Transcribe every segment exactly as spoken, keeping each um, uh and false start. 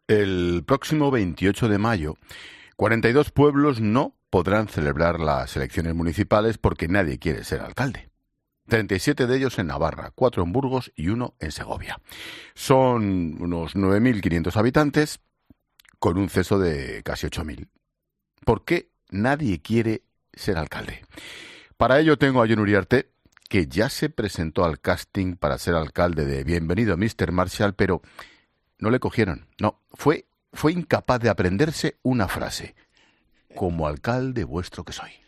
El próximo veintiocho de mayo, cuarenta y dos pueblos no podrán celebrar las elecciones municipales porque nadie quiere ser alcalde. treinta y siete de ellos en Navarra, cuatro en Burgos y uno en Segovia. Son unos nueve mil quinientos habitantes con un censo de casi ocho mil. ¿Por qué nadie quiere ser alcalde? Para ello tengo a Jon Uriarte, que ya se presentó al casting para ser alcalde de Bienvenido míster Marshall, pero no le cogieron. No, fue, fue incapaz de aprenderse una frase. Como alcalde vuestro que soy.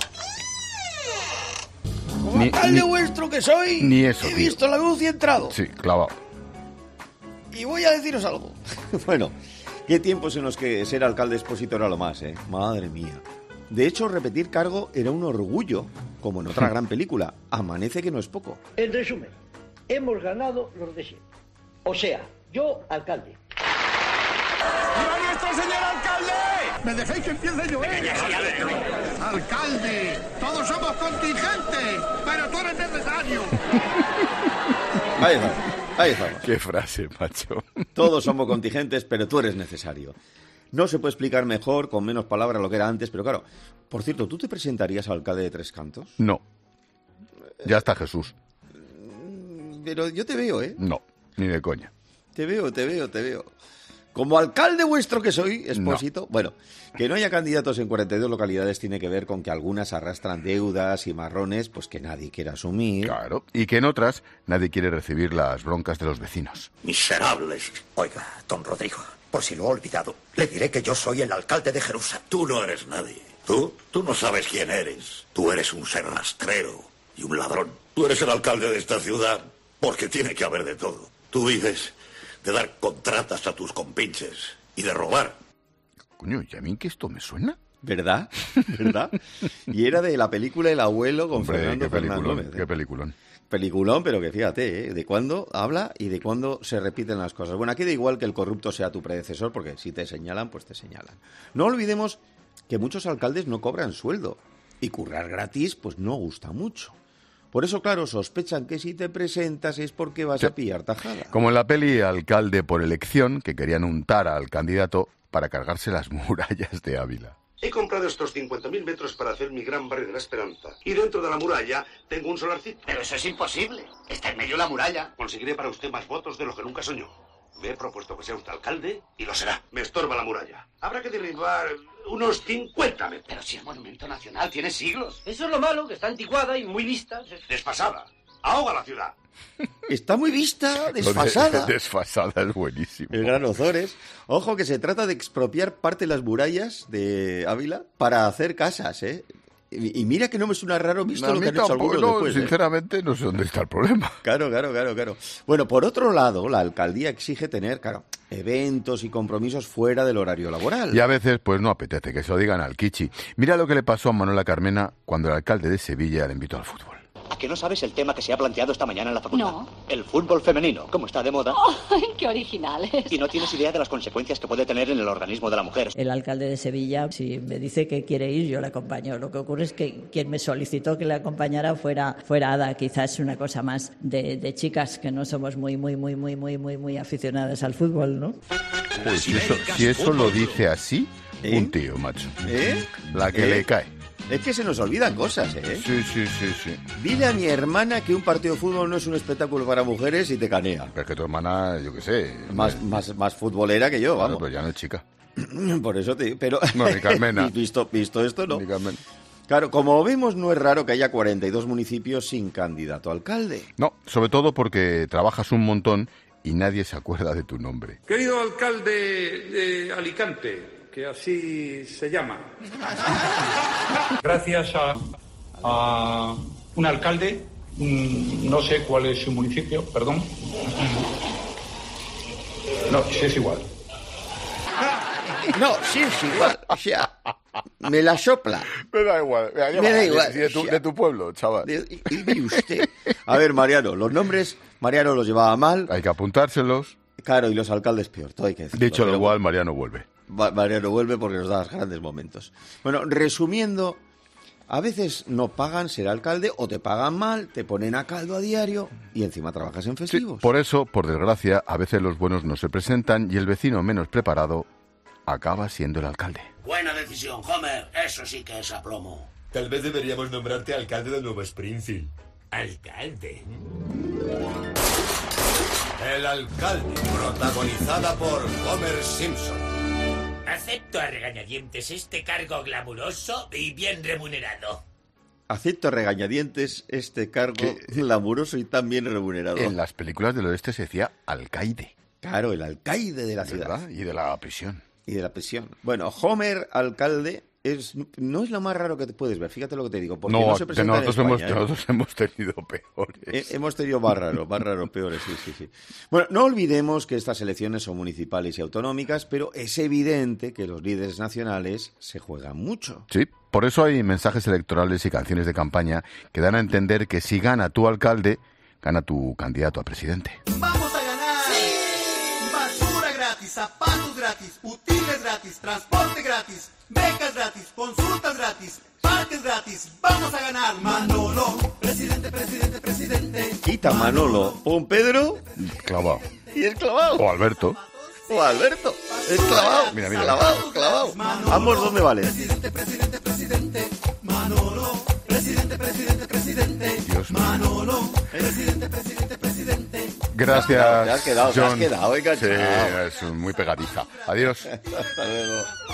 Como ni, alcalde ni, vuestro que soy, ni eso, he tío. visto la luz y he entrado. Sí, clavado. Y voy a deciros algo. Bueno, qué tiempos en los que ser alcalde expósito era lo más, ¿eh? Madre mía. De hecho, repetir cargo era un orgullo, como en otra gran película, Amanece que no es poco. En resumen, hemos ganado los de siempre. O sea, yo, alcalde. ¡Viva nuestro señor alcalde! ¿Me dejáis que empiece yo, eh? ¡Alcalde! ¡Todos somos contingentes! ¡Pero tú eres necesario! Ahí está, ahí estamos. Qué frase, macho. Todos somos contingentes, pero tú eres necesario. No se puede explicar mejor, con menos palabras, lo que era antes, pero claro. Por cierto, ¿tú te presentarías al alcalde de Tres Cantos? No. Ya está Jesús. Pero yo te veo, ¿eh? No, ni de coña. Te veo, te veo, te veo. Como alcalde vuestro que soy, expósito, no. Bueno, que no haya candidatos en cuarenta y dos localidades tiene que ver con que algunas arrastran deudas y marrones pues que nadie quiere asumir. Claro, y que en otras nadie quiere recibir las broncas de los vecinos. Miserables. Oiga, don Rodrigo, por si lo ha olvidado, le diré que yo soy el alcalde de Jerusalén. Tú no eres nadie. Tú, tú no sabes quién eres. Tú eres un ser rastrero y un ladrón. Tú eres el alcalde de esta ciudad porque tiene que haber de todo. Tú vives de dar contratas a tus compinches y de robar. Coño, ¿y a mí que esto me suena? ¿Verdad? ¿Verdad? Y era de la película El abuelo con Hombre, Fernando qué peliculón, Fernández. ¿eh? Qué peliculón. Peliculón, pero que fíjate, ¿eh? De cuándo habla y de cuándo se repiten las cosas. Bueno, aquí da igual que el corrupto sea tu predecesor, porque si te señalan, pues te señalan. No olvidemos que muchos alcaldes no cobran sueldo. Y currar gratis, pues no gusta mucho. Por eso, claro, sospechan que si te presentas es porque vas sí. a pillar tajada. Como en la peli Alcalde por elección, que querían untar al candidato para cargarse las murallas de Ávila. He comprado estos cincuenta mil metros para hacer mi gran barrio de la Esperanza. Y dentro de la muralla tengo un solarcito. Pero eso es imposible. Está en medio de la muralla. Conseguiré para usted más votos de lo que nunca soñó. Me he propuesto que sea usted alcalde y lo será. Me estorba la muralla. Habrá que derribar unos cincuenta metros. Pero si es monumento nacional, tiene siglos. Eso es lo malo, que está anticuada y muy vista. Desfasada. Ahoga la ciudad. Está muy vista, desfasada. De, desfasada es buenísimo. El gran Ozores. Ojo que se trata de expropiar parte de las murallas de Ávila para hacer casas, ¿eh? Y, y mira que no me suena raro visto a lo que han hecho algunos no, después. Sinceramente, ¿eh? no sé dónde está el problema. Claro, claro, claro, claro. Bueno, por otro lado, la alcaldía exige tener, claro, eventos y compromisos fuera del horario laboral. Y a veces, pues no apetece que se lo digan al Kichi. Mira lo que le pasó a Manuela Carmena cuando el alcalde de Sevilla le invitó al fútbol. ¿A que no sabes el tema que se ha planteado esta mañana en la facultad? No. El fútbol femenino, ¿cómo está de moda? ¡Ay, qué originales! Y no tienes idea de las consecuencias que puede tener en el organismo de la mujer. El alcalde de Sevilla, si me dice que quiere ir, yo le acompaño. Lo que ocurre es que quien me solicitó que le acompañara fuera, fuera Ada. Quizás es una cosa más de, de chicas que no somos muy, muy, muy, muy, muy, muy, muy aficionadas al fútbol, ¿no? Pues si eso, si eso lo dice así, ¿eh? Un tío, macho. ¿Eh? La que ¿Eh? le cae. Es que se nos olvidan cosas, ¿eh? Sí, sí, sí, sí. Dile a mi hermana que un partido de fútbol no es un espectáculo para mujeres y te canea. Pero es que tu hermana, yo qué sé... Más, me... más, más futbolera que yo, claro, vamos. Pero ya no es chica. Por eso te digo, pero... No, ni Carmena. visto, visto esto, no. Ni Carmena. Claro, como vemos, no es raro que haya cuarenta y dos municipios sin candidato a alcalde. No, sobre todo porque trabajas un montón y nadie se acuerda de tu nombre. Querido alcalde de Alicante, que así se llama. Gracias a, a un alcalde, no sé cuál es su municipio, perdón. No, sí es igual. No, sí es igual, o sea, me la sopla. Me da igual. Me da, me da igual. De, de, tu, de tu pueblo, chaval. De, y, y usted. A ver, Mariano, los nombres, Mariano los llevaba mal. Hay que apuntárselos. Claro, y los alcaldes peor, todo hay que decirlo. Dicho lo igual, Mariano vuelve. Mariano vuelve porque nos da grandes momentos. Bueno, resumiendo, A veces no pagan ser alcalde o te pagan mal, te ponen a caldo a diario y encima trabajas en festivos. Sí, por eso, por desgracia, a veces los buenos no se presentan y el vecino menos preparado acaba siendo el alcalde. Buena decisión, Homer. Eso sí que es aplomo. Tal vez deberíamos nombrarte alcalde de Nueva Springfield. ¿Alcalde? El alcalde, protagonizada por Homer Simpson. Acepto a regañadientes este cargo glamuroso y bien remunerado. Acepto a regañadientes este cargo ¿Qué? glamuroso y tan bien remunerado. En las películas del oeste se decía alcaide. Claro, el alcaide de la ciudad. ¿Verdad? Y de la prisión. Y de la prisión. Bueno, Homer, alcalde, es, no es lo más raro que te puedes ver. Fíjate lo que te digo. Porque no, no se presenta nosotros, en hemos, España, ¿eh? nosotros hemos tenido peores. Eh, hemos tenido más raros, más raros, peores, sí, sí, sí. Bueno, no olvidemos que estas elecciones son municipales y autonómicas, pero es evidente que los líderes nacionales se juegan mucho. Sí, por eso hay mensajes electorales y canciones de campaña que dan a entender que si gana tu alcalde, gana tu candidato a presidente. ¡Vamos a ganar! ¡Sí! Basura gratis, zapatos gratis, útiles gratis, transporte gratis, becas gratis, consultas gratis, parques gratis. ¡Vamos a ganar! Manolo, presidente, presidente, presidente. Quita Manolo, pon Pedro. Clavado. Y es clavado. O Alberto. O Alberto. Es clavado. Mira, mira. Clavado, clavado. Manolo, ambos dos me valen. Presidente, presidente, presidente. Manolo, presidente, presidente, presidente. Dios mío. Manolo, presidente, presidente, presidente. Gracias, Te has quedado, te has John. quedado, enganchado. Sí, es muy pegadiza. Adiós. Hasta luego.